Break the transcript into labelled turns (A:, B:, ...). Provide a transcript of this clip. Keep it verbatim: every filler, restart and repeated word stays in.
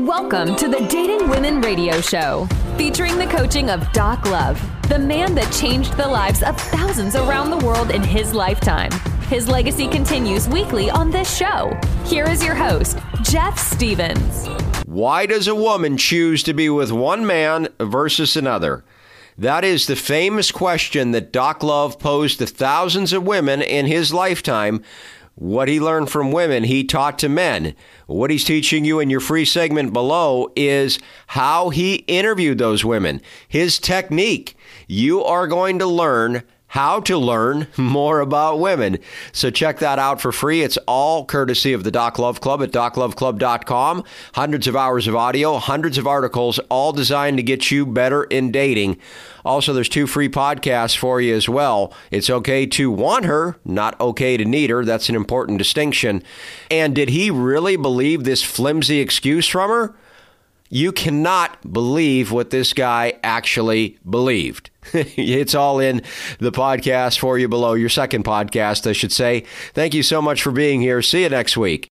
A: Welcome to the Dating Women Radio Show, featuring the coaching of Doc Love, the man that changed the lives of thousands around the world in his lifetime. His legacy continues weekly on this show. Here is your host, Jeff Stevens.
B: Why does a woman choose to be with one man versus another? That is the famous question that Doc Love posed to thousands of women in his lifetime. What he learned from women, he taught to men. What he's teaching you in your free segment below is how he interviewed those women, his technique. You are going to learn how to learn more about women. So check that out for free. It's all courtesy of the Doc Love Club at doc love club dot com. Hundreds of hours of audio, hundreds of articles, all designed to get you better in dating. Also, there's two free podcasts for you as well. It's okay to want her, not okay to need her. That's an important distinction. And did he really believe this flimsy excuse from her? You cannot believe what this guy actually believed. It's all in the podcast for you below, your second podcast, I should say. Thank you so much for being here. See you next week.